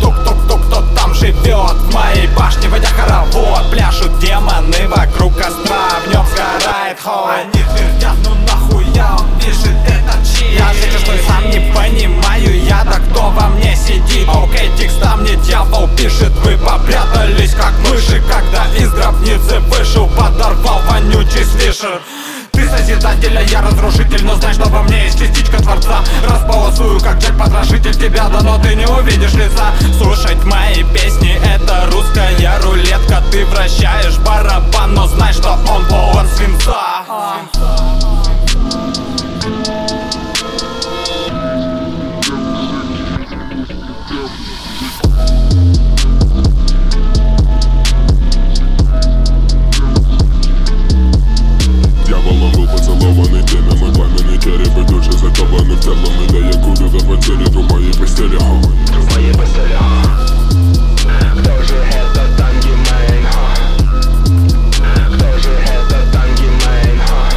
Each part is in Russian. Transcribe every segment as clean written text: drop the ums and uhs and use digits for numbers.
тук-тук-тук, кто там живет в моей башне, водя хоровод. Пляшут демоны вокруг костра, в нем сгорает холод. Они твердят, ну нахуя он пишет этот чит. Я отвечу, что и сам не понимаю я, да кто во мне сидит. Окей, текста мне дьявол пишет, вы попрятались как мыши, когда из гробницы вышел, подорвал вонючий свишер. Ты созидатель, а я разрушитель, но знай, что во мне есть частичка Творца. Располосую, как Джек-потрошитель тебя, да но ты не увидишь лица. Слушать мои песни — это русская рулетка. Ты вращаешь барабан, но знай, что он полон свинца. Дьяволом был поцелованный теме, мой пламенный череп и души закованы в телом. И да я курю до потери, в моей постели. В моей постели. Кто же этот Ангемейн? Кто же этот Ангемейн?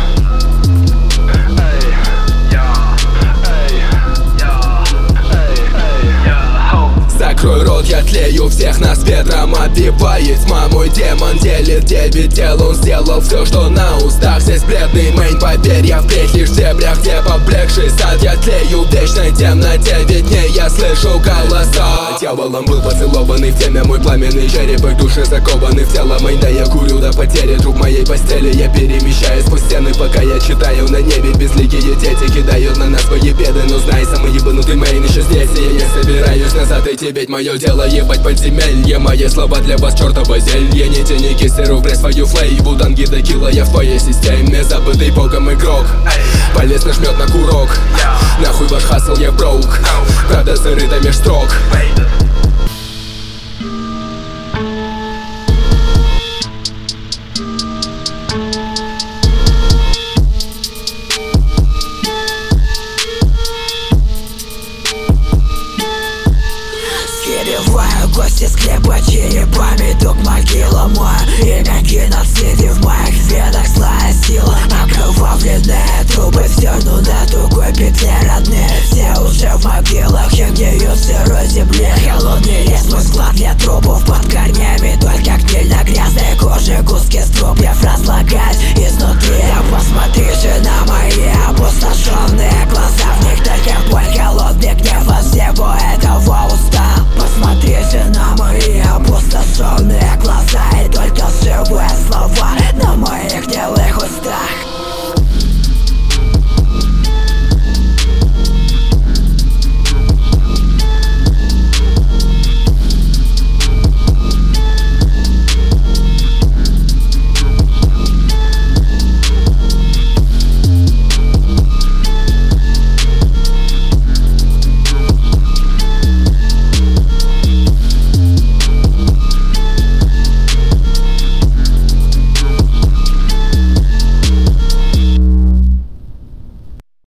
Эй, я, эй, я, эй, я. Закрой рот, я тлею, всех нас ветром обвивает тьма. Мой демон делит 9 тел, он сделал все, что на устах. Здесь бредный мейн, поверь, я впредь лишь в дебрях, где поблекший сад. Я тлею в вечной темноте, ведь не я слышу голоса. Дьяволом был поцелованный в теме, мой пламенный череп и души закованы в тело. Мейн, да я курю до потери, друг моей постели. Я перемещаюсь по стены, пока я читаю на небе. Безликие дети кидают на нас свои беды, но знай, самый ебанутый мейн еще здесь. И я не собираюсь назад идти, ведь мое дело ебать подземелье. Мои слова для вас чертово зелье. Не тяни кистеру, пресс свою флейву. Данги до килла я в твоей системе. Забытый богом игрок, полез нажмет на курок. Нахуй ваш хасл, я броук. Правда зарыта меж строк. Скидываю гости с хлеба черепами, тут могила моя. Имя геноциде в моих венах, злая сила. Окровавленные трубы втяну на тугой петле родные. Все уже в могилах, я гниют в сырой земле.